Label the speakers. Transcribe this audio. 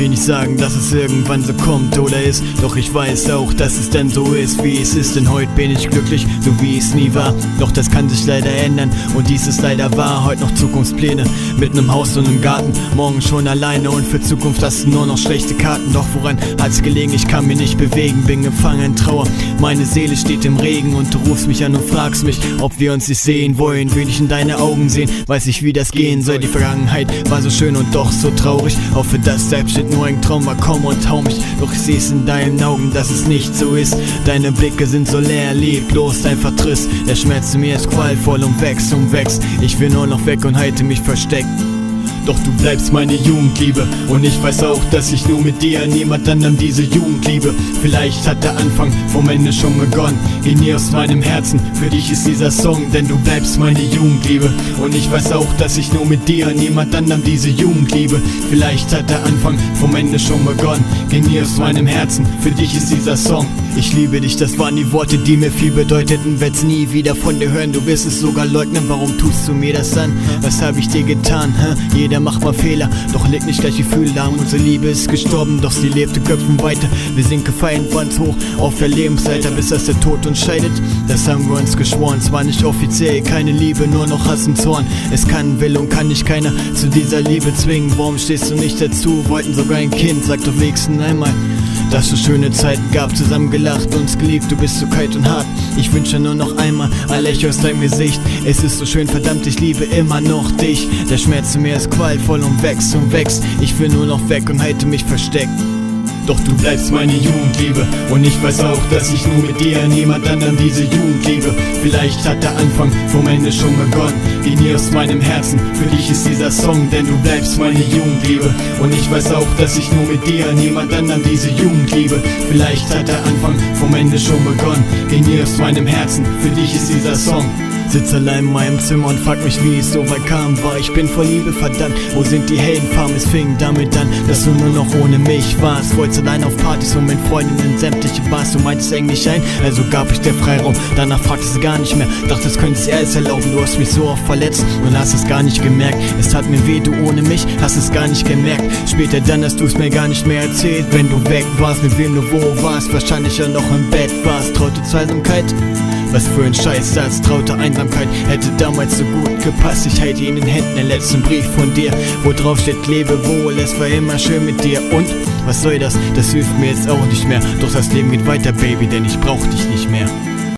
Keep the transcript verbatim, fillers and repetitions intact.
Speaker 1: will nicht sagen, dass es irgendwann so kommt oder ist, doch ich weiß auch, dass es dann so ist, wie es ist. Denn heute bin ich glücklich, so wie es nie war. Doch das kann sich leider ändern und dies ist leider wahr. Heute noch Zukunftspläne mit nem Haus und nem Garten, morgen schon alleine und für Zukunft hast du nur noch schlechte Karten. Doch woran hat's gelegen? Ich kann mich nicht bewegen, bin gefangen in Trauer. Meine Seele steht im Regen und du rufst mich an und fragst mich, ob wir uns nicht sehen wollen. Will ich in deine Augen sehen, weiß ich, wie das gehen soll. Die Vergangenheit war so schön und doch so traurig. Hoffe, dass Selbstshit nur ein Traum war, komm und hau mich. Doch ich seh's in deinen Augen, dass es nicht so ist. Deine Blicke sind so leer, leblos, dein Vertriss. Der Schmerz in mir ist qualvoll und wächst und wächst. Ich will nur noch weg und halte mich versteckt. Doch du bleibst meine Jugendliebe und ich weiß auch, dass ich nur mit dir, niemand anderem diese Jugend liebe. Vielleicht hat der Anfang vom Ende schon begonnen. Geh nie aus meinem Herzen, für dich ist dieser Song, denn du bleibst meine Jugendliebe. Und ich weiß auch, dass ich nur mit dir, niemand anderem diese Jugend liebe. Vielleicht hat der Anfang vom Ende schon begonnen. Geh nie aus meinem Herzen, für dich ist dieser Song. Ich liebe dich, das waren die Worte, die mir viel bedeuteten. Werd's nie wieder von dir hören, du wirst es sogar leugnen. Warum tust du mir das an? Was hab ich dir getan? Hä? Jeder macht mal Fehler, doch leg nicht gleich Gefühle da. Unsere Liebe ist gestorben, doch sie lebte Köpfen weiter. Wir sind gefallen, ganz hoch auf der Lebensleiter, bis das der Tod uns scheidet. Das haben wir uns geschworen, zwar nicht offiziell, keine Liebe, nur noch Hass und Zorn. Es kann, will und kann nicht keiner zu dieser Liebe zwingen. Warum stehst du nicht dazu? Wollten sogar ein Kind, sag doch wenigstens einmal, dass es schöne Zeiten gab, zusammen gelacht, uns geliebt, du bist so kalt und hart. Ich wünsche nur noch einmal ein Lächeln aus deinem Gesicht. Es ist so schön, verdammt, ich liebe immer noch dich. Der Schmerz in mir ist qualvoll und wächst und wächst. Ich will nur noch weg und halte mich versteckt. Doch du bleibst meine Jugendliebe und ich weiß auch, dass ich nur mit dir, niemand anderem diese Jugend liebe. Vielleicht hat der Anfang vom Ende schon begonnen. Geh nie aus meinem Herzen, für dich ist dieser Song, denn du bleibst meine Jugendliebe. Und ich weiß auch, dass ich nur mit dir, niemand anderem diese Jugend liebe. Vielleicht hat der Anfang vom Ende schon begonnen. Geh nie aus meinem Herzen, für dich ist dieser Song. Sitz allein in meinem Zimmer und frag mich, wie es so weit kam. War ich bin vor Liebe, verdammt, wo sind die Heldenfarben? Es fing damit an, dass du nur noch ohne mich warst. Wolltest allein auf Partys und mit Freundinnen in sämtliche Bars. Du meintest eigentlich ein, also gab ich dir Freiraum. Danach fragtest du gar nicht mehr, dachtest, könntest du alles erlauben. Du hast mich so oft verletzt und hast es gar nicht gemerkt. Es tat mir weh, du ohne mich hast es gar nicht gemerkt. Später dann hast du es mir gar nicht mehr erzählt. Wenn du weg warst, mit wem du wo warst, wahrscheinlich ja noch im Bett warst. Traute Zweisamkeit? Was für ein Scheiß, als traute Einsamkeit hätte damals so gut gepasst. Ich halte in den Händen den letzten Brief von dir, wo drauf steht, lebe wohl, es war immer schön mit dir. Und was soll das? Das hilft mir jetzt auch nicht mehr. Doch das Leben geht weiter, Baby, denn ich brauch dich nicht mehr.